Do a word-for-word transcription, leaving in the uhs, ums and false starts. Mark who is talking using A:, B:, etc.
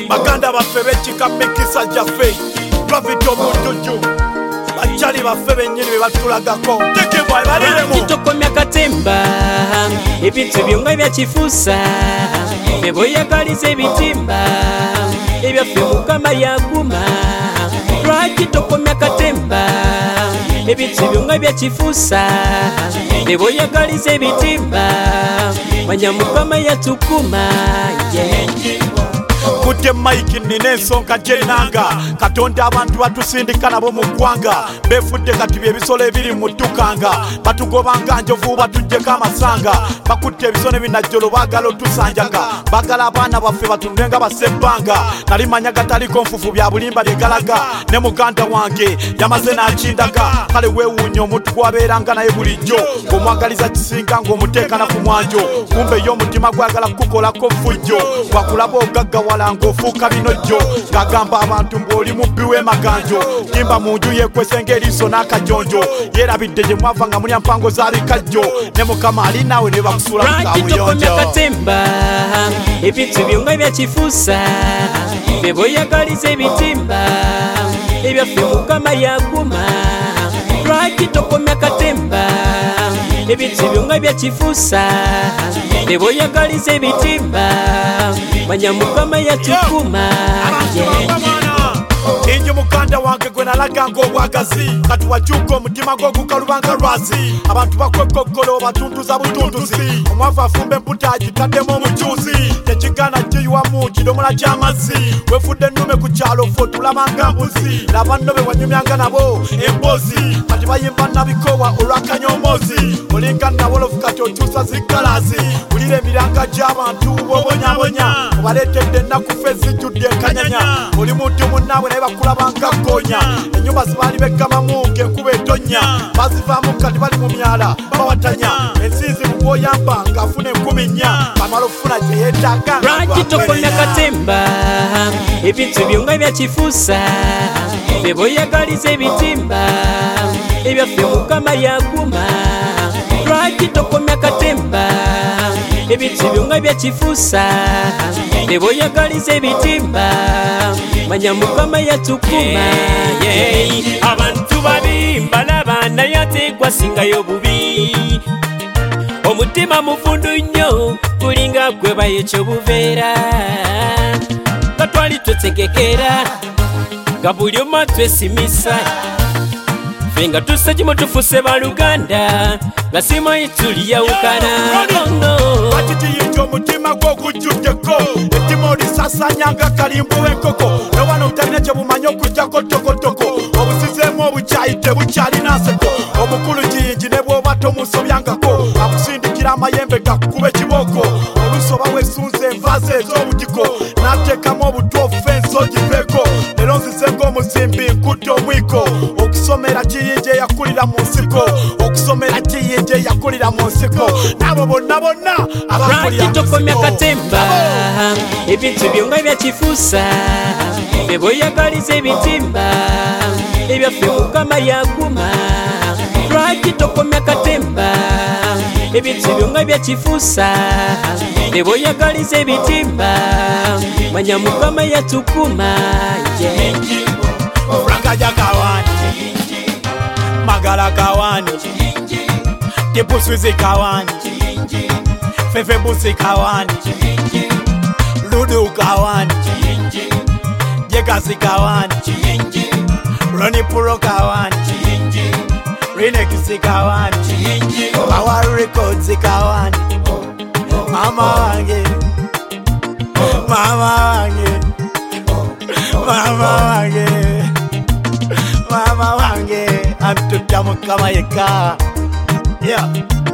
A: baganda baffe b'ekika mikisa gyaffe twavita obujuju bachali baffe bennyini be batulagako tekebwa baliremu
B: tokomya katemba ebintu byonga byakifuusa beboyagaliza ebitimba ebyaffe mukama yaguma lwaki tokomya katemba ebintu byonga byakifuusa beboyagaliza ebitimba manya mukama yatukuma
A: kute maiki nina ensonga gyenanga katonda abantu batusindika nabo mu ggwanga befudde kati byebisolo ebiri mu ttukanga batugobanga njovu batuggyeko amasanga bakutte ebisone binajjolo baagala otusanjaga baagala abaana baffe batundenga basebbanga nali manya gataliko nfufu bya bulimba byegalaga ne muganda wange yamaze n'akindaga kale weewuunya omuntu gwabeeranga naye bulijjo ng'omwagaliza kisinga ng'omuteekana ku mwanjo kumbe yo omutima gwagala kukolako fujjo gwakulaba ogaggawala ngofuuka binojjo ng'agamba abantu mbw'oli mubbi w'emaganjo yimba mu nju yeekwese ng'eriiso n'akajonjo yeerabidde gye mwava nga mulya mpango z'abikajjo ne mukama ali naawe ne bakusuula mu kaabuyonjo
B: katemba ebintu byonga byakifuusa beboyagaliza ebitimba ebyaffe mukama yaguma lwaki tokomya katemba ebintu byonga byakifuusa beboyagaliza ebitimba manya mukama yatukuma
A: injo mukanda wange gwe nalaga ng'obwagazi kati wakyuka omutima gw'ogukalubanga lwazi abantu bakwekoggolo batuntuza butuntuzi omwavu afumba emputa agitaddemu omukyuzi tekigana giyiwamu kidomola ky'amazzi wefudde ennume ku kyalo ffe otulabanga mbuzi nabannobe wanyumyanga nabo embozi kati bayimba nabikowa olwakanyomoozi olinga nawolofu kati okyusa ziggalazi wulira emiranga gy'abantu b'obonyabonya obaleetedde ennaku ffe zijjudde enkanyanya oli muntu munnaabwe naye bakulabanga goonya ennyumba zibaali beggamamu ng'enkuba etonnya bazivaamu kati bali mu myala bawatanya ensinzi bugwoyamba ng'afuna enkumi nnya bamala okufuna gye yeetaaga
B: lwaki tokomya katemba ebintu byonga byakifuusa beboyagaliza ebitimba ebyaffe mukama yaguma lwaki tokomya katemba ebintu byonga byakifuusa beboyagaliza ebitimba manya mukama yatukuma abantu babi mbalaba naye ate gwasingayo bubi omutima mufundu nnyo kulinga gwe bayekyo buveera nga twali tutegekera nga buli omu atwesimisa ffe nga tusse kimu tufuse baluganda nga simanyi tuliyawukana
A: bakitiyinja omutima gw'ogujjuddeko ettima olisasanyanga kalimbo w'enkoko nowano obutalina kye bumanyi okugjako tokotoko obusizeemu obukyayi tebukyalina nseko omukulu kiyingi ne bw'oba tomusobyangako akusindikira amayembe gakukuba ekibooko olusoba wesunze envaazi ez'obugiko n'ateekamu obutuofu ensogi peeko leero nzizenga omuzimbi nkudde omwiko okusomera kiyingi eyakulira mu nsiko okusomera kiyingi eyakulira mu nsiko n'abo bonna bonna
B: lwaki tokomya katemba ebintu byonga byakifuusa beboyagaliza ebitimba ebyaffe mukama yaguma lwaki tokomya katemba ebintu byonga byakifuusa beboyagaliza ebitimba manya mukama yatukuma
A: Frankaja kawani Magala kawani Tipuswizi kawani Fefe busi kawani Ludu kawani Jekasi kawani Roni Puro kawani Renekisi kawani Power Records kawani Mama wange Mama wange Mama wange Mama wange Antutya mukama yeka Yeah